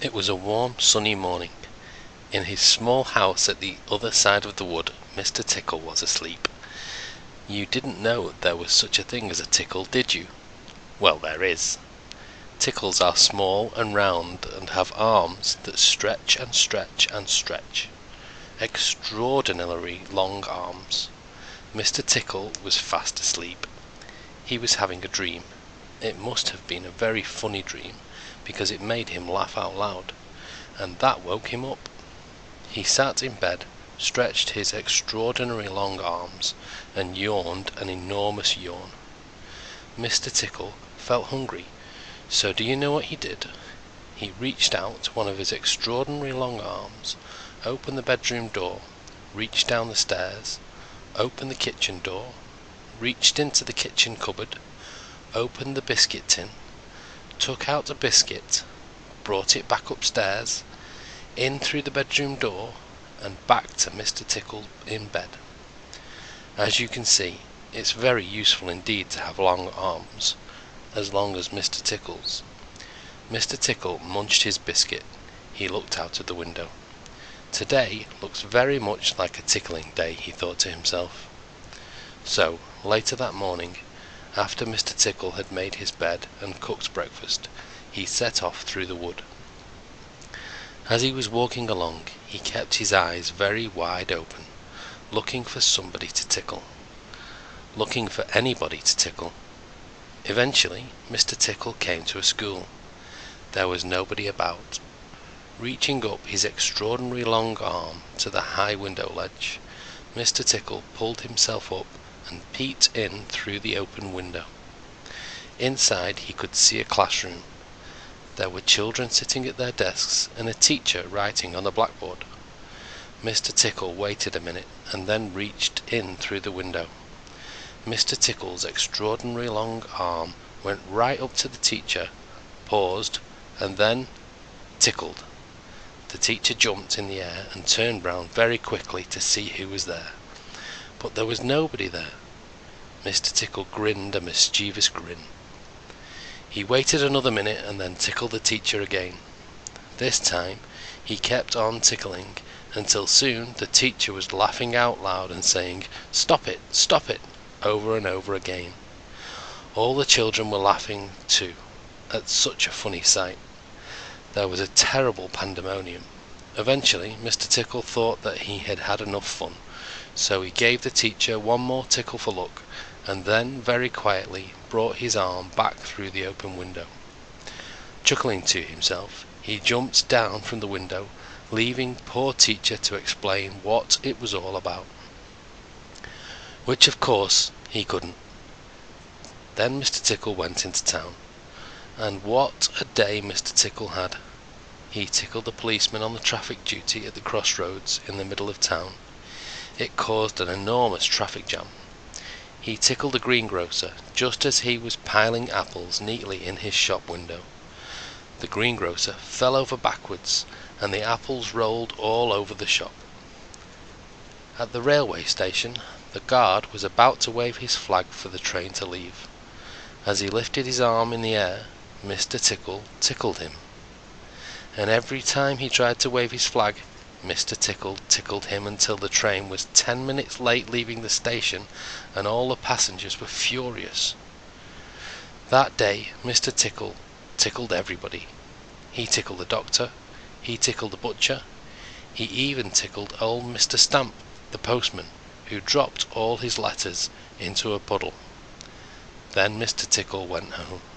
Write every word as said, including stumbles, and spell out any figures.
It was a warm, sunny morning. In his small house at the other side of the wood, Mister Tickle was asleep. You didn't know there was such a thing as a tickle, did you? Well, there is. Tickles are small and round and have arms that stretch and stretch and stretch. Extraordinarily long arms. Mister Tickle was fast asleep. He was having a dream. It must have been a very funny dream, because it made him laugh out loud, and that woke him up. He sat in bed, stretched his extraordinarily long arms, and yawned an enormous yawn. Mister Tickle felt hungry, so do you know what he did? He reached out one of his extraordinarily long arms, opened the bedroom door, reached down the stairs, opened the kitchen door, reached into the kitchen cupboard, opened the biscuit tin, took out a biscuit, brought it back upstairs, in through the bedroom door, and back to Mister Tickle in bed. As you can see, it's very useful indeed to have long arms, as long as Mister Tickle's. Mister Tickle munched his biscuit. He looked out of the window. Today looks very much like a tickling day, he thought to himself. So, later that morning, after Mister Tickle had made his bed and cooked breakfast, he set off through the wood. As he was walking along, he kept his eyes very wide open, looking for somebody to tickle, looking for anybody to tickle. Eventually, Mister Tickle came to a school. There was nobody about. Reaching up his extraordinary long arm to the high window ledge, Mister Tickle pulled himself up and peeped in through the open window. Inside he could see a classroom. There were children sitting at their desks and a teacher writing on the blackboard. Mister Tickle waited a minute and then reached in through the window. Mister Tickle's extraordinary long arm went right up to the teacher, paused, and then tickled. The teacher jumped in the air and turned round very quickly to see who was there. But there was nobody there. Mister Tickle grinned a mischievous grin. He waited another minute and then tickled the teacher again. This time he kept on tickling until soon the teacher was laughing out loud and saying, "Stop it, stop it," over and over again. All the children were laughing too, at such a funny sight. There was a terrible pandemonium. Eventually Mister Tickle thought that he had had enough fun, so he gave the teacher one more tickle for luck, and then very quietly brought his arm back through the open window. Chuckling to himself, he jumped down from the window, leaving poor teacher to explain what it was all about, which of course he couldn't. Then Mister Tickle went into town, and what a day Mister Tickle had. He tickled the policeman on the traffic duty at the crossroads in the middle of town. It caused an enormous traffic jam. He tickled the greengrocer just as he was piling apples neatly in his shop window. The greengrocer fell over backwards, and the apples rolled all over the shop. At the railway station, the guard was about to wave his flag for the train to leave. As he lifted his arm in the air, Mister Tickle tickled him. And every time he tried to wave his flag, Mister Tickle tickled him until the train was ten minutes late leaving the station, and all the passengers were furious. That day Mister Tickle tickled everybody. He tickled the doctor, he tickled the butcher, he even tickled old Mister Stamp, the postman, who dropped all his letters into a puddle. Then Mister Tickle went home.